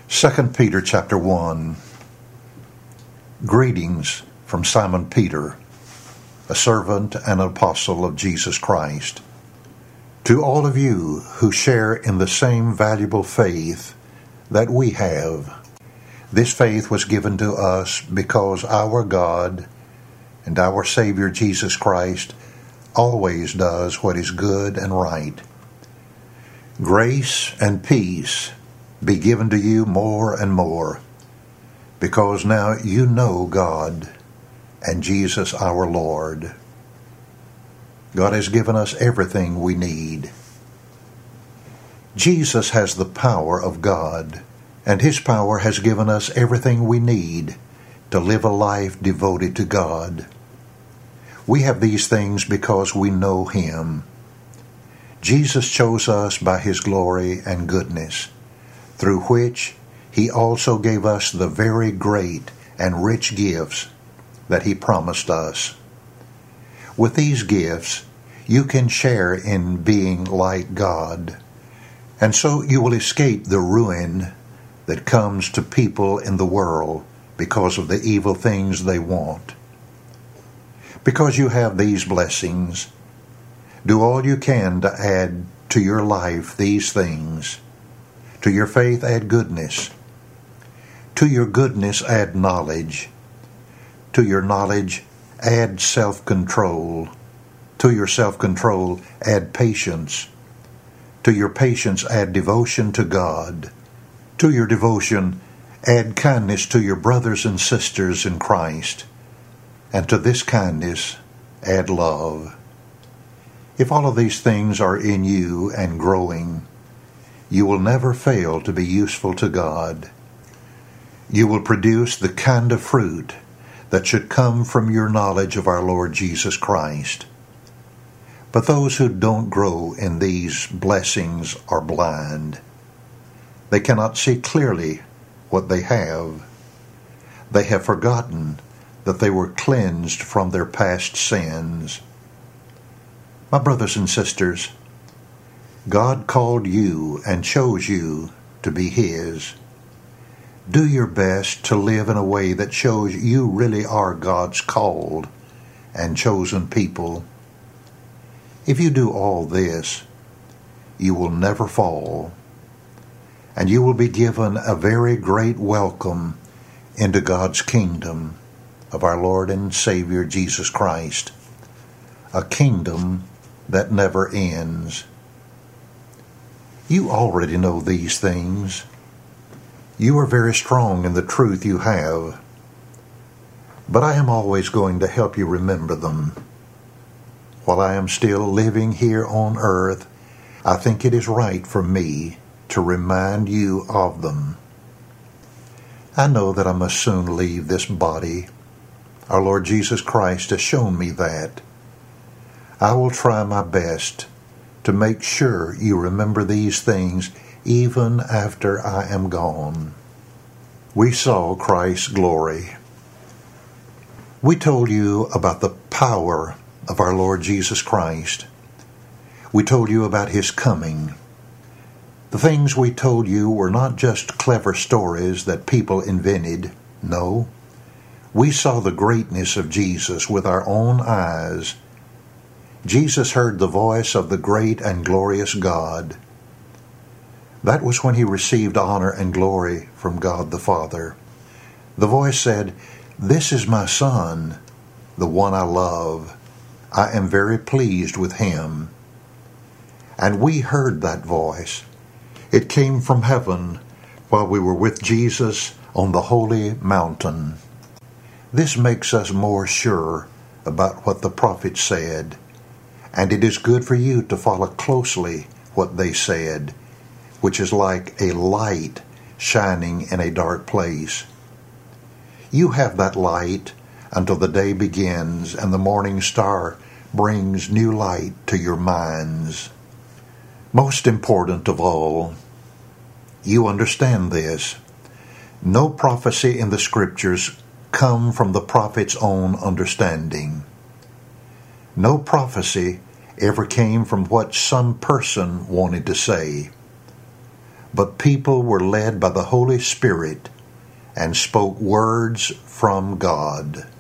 2 Peter chapter 1. Greetings from Simon Peter, a servant and apostle of Jesus Christ. To all of you who share in the same valuable faith that we have, this faith was given to us because our God and our Savior Jesus Christ always does what is good and right. Grace and peace be given to you more and more, because now you know God and Jesus our Lord. God has given us everything we need. Jesus has the power of God, and His power has given us everything we need to live a life devoted to God. We have these things because we know Him. Jesus chose us by His glory and goodness, through which He also gave us the very great and rich gifts that He promised us. With these gifts, you can share in being like God, and so you will escape the ruin that comes to people in the world because of the evil things they want. Because you have these blessings, do all you can to add to your life these things. To your faith add goodness. To your goodness add knowledge. To your knowledge add self-control. To your self-control add patience. To your patience add devotion to God. To your devotion add kindness to your brothers and sisters in Christ. And to this kindness add love. If all of these things are in you and growing, you will never fail to be useful to God. You will produce the kind of fruit that should come from your knowledge of our Lord Jesus Christ. But those who don't grow in these blessings are blind. They cannot see clearly what they have. They have forgotten that they were cleansed from their past sins. My brothers and sisters, God called you and chose you to be His. Do your best to live in a way that shows you really are God's called and chosen people. If you do all this, you will never fall, and you will be given a very great welcome into God's kingdom of our Lord and Savior Jesus Christ, a kingdom that never ends. You already know these things. You are very strong in the truth you have, but I am always going to help you remember them. While I am still living here on earth, I think it is right for me to remind you of them. I know that I must soon leave this body. Our Lord Jesus Christ has shown me that. I will try my best to make sure you remember these things even after I am gone. We saw Christ's glory. We told you about the power of our Lord Jesus Christ. We told you about His coming. The things we told you were not just clever stories that people invented. No, we saw the greatness of Jesus with our own eyes. Jesus heard the voice of the great and glorious God. That was when He received honor and glory from God the Father. The voice said, "This is my Son, the one I love. I am very pleased with Him." And we heard that voice. It came from heaven while we were with Jesus on the holy mountain. This makes us more sure about what the prophets said, and it is good for you to follow closely what they said, which is like a light shining in a dark place. You have that light until the day begins and the morning star brings new light to your minds. Most important of all, you understand this. No prophecy in the Scriptures come from the prophet's own understanding. No prophecy ever came from what some person wanted to say. but people were led by the Holy Spirit and spoke words from God.